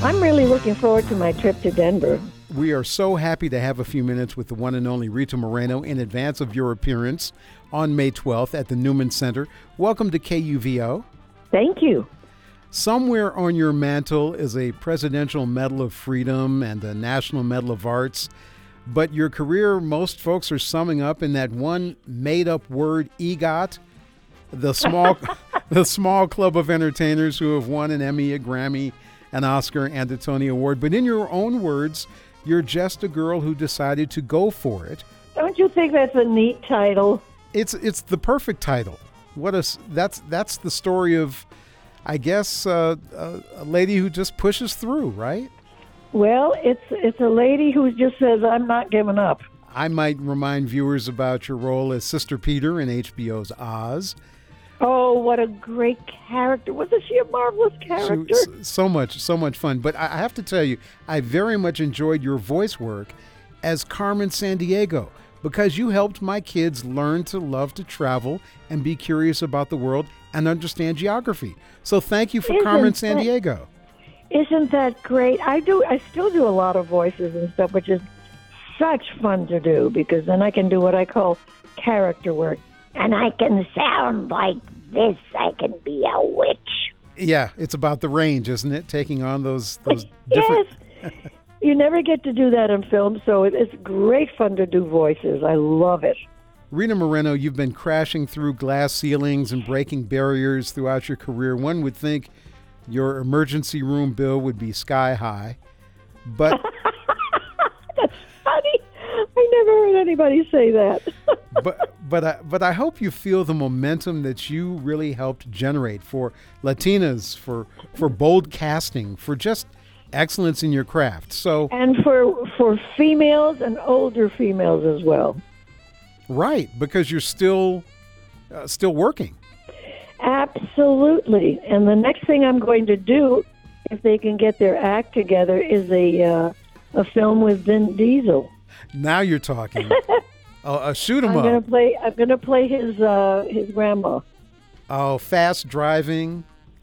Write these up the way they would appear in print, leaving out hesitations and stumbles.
I'm really looking forward to my trip to Denver. We are so happy to have a few minutes with the one and only Rita Moreno in advance of your appearance on May 12th at the Newman Center. Welcome to KUVO. Thank you. Somewhere on your mantle is a Presidential Medal of Freedom and a National Medal of Arts. But your career, most folks are summing up in that one made-up word, EGOT, the small club of entertainers who have won an Emmy, a Grammy, an Oscar, and a Tony Award. But in your own words, you're just a girl who decided to go for it. Don't you think that's a neat title? It's the perfect title. That's the story of, I guess, a lady who just pushes through, right? Well, it's a lady who just says, I'm not giving up. I might remind viewers about your role as Sister Peter in HBO's Oz. Oh, what a great character. Wasn't she a marvelous character? So much fun. But I have to tell you, I very much enjoyed your voice work as Carmen Sandiego because you helped my kids learn to love to travel and be curious about the world and understand geography. So thank you for Carmen Sandiego. Isn't that great? I still do a lot of voices and stuff, which is such fun to do because then I can do what I call character work. And I can sound like this. I can be a witch. Yeah, it's about the range, isn't it? Taking on those different... Yes. You never get to do that in film, so it's great fun to do voices. I love it. Rita Moreno, you've been crashing through glass ceilings and breaking barriers throughout your career. One would think your emergency room bill would be sky high, but... That's funny. I never heard anybody say that. But I hope you feel the momentum that you really helped generate for Latinas, for bold casting, for just excellence in your craft. So and for females and older females as well. Right, because you're still working. Absolutely. And the next thing I'm going to do, if they can get their act together, is a film with Vin Diesel. Now you're talking. Shoot 'em up. I'm gonna play his grandma. Oh, fast driving,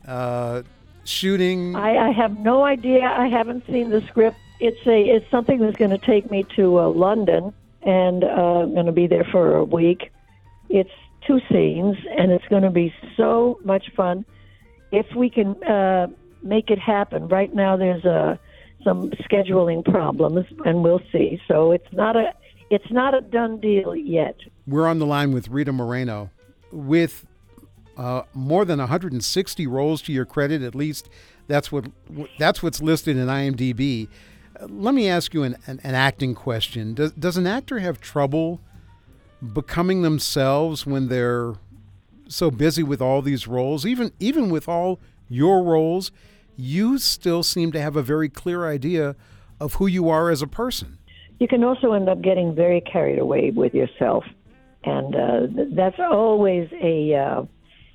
shooting. I have no idea. I haven't seen the script. It's something that's going to take me to London, and I'm going to be there for a week. It's 2 scenes, and it's going to be so much fun. If we can make it happen. Right now, there's some scheduling problems, and we'll see. So it's not a done deal yet. We're on the line with Rita Moreno with more than 160 roles to your credit. At least that's what's listed in IMDb. Let me ask you an acting question. Does an actor have trouble becoming themselves when they're so busy with all these roles? Even with all your roles, you still seem to have a very clear idea of who you are as a person. You can also end up getting very carried away with yourself, and that's always a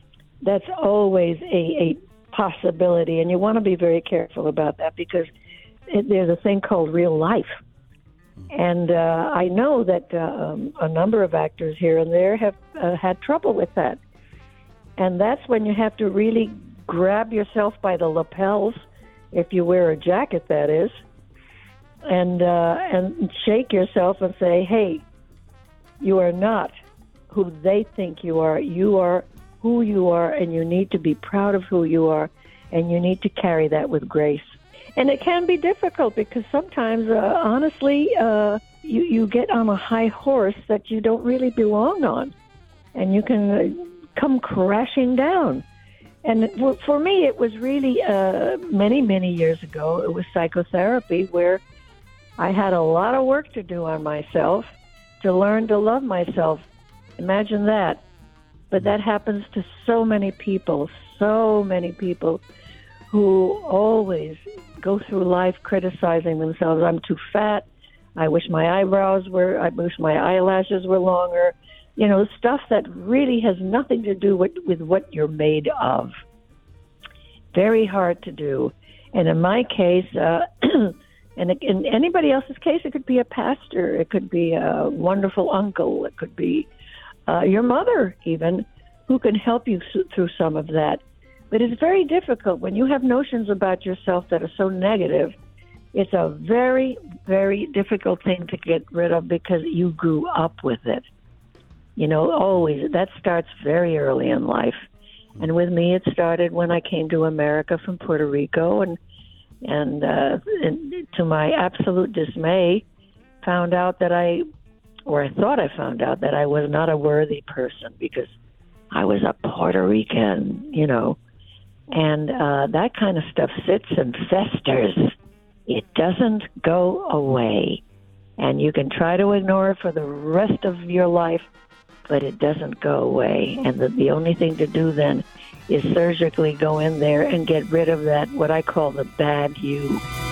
possibility. And you want to be very careful about that because there's a thing called real life. And I know that a number of actors here and there have had trouble with that. And that's when you have to really grab yourself by the lapels, if you wear a jacket, that is, and shake yourself and say, hey, you are not who they think you are. You are who you are, and you need to be proud of who you are, and you need to carry that with grace. And it can be difficult because sometimes, honestly, you get on a high horse that you don't really belong on, and you can come crashing down. And for me, it was really many, many years ago, it was psychotherapy where I had a lot of work to do on myself to learn to love myself. Imagine that. But that happens to so many people who always go through life criticizing themselves. I'm too fat. I wish my eyelashes were longer. You know, stuff that really has nothing to do with what you're made of. Very hard to do. And in my case, and in anybody else's case, it could be a pastor. It could be a wonderful uncle. It could be your mother even, who can help you through some of that. But it's very difficult when you have notions about yourself that are so negative. It's a very, very difficult thing to get rid of because you grew up with it. You know, always. That starts very early in life. And with me, it started when I came to America from Puerto Rico, and to my absolute dismay, found out that I thought I found out that I was not a worthy person because I was a Puerto Rican, you know. And that kind of stuff sits and festers. It doesn't go away. And you can try to ignore it for the rest of your life, but it doesn't go away. And the only thing to do then is surgically go in there and get rid of that, what I call the bad you.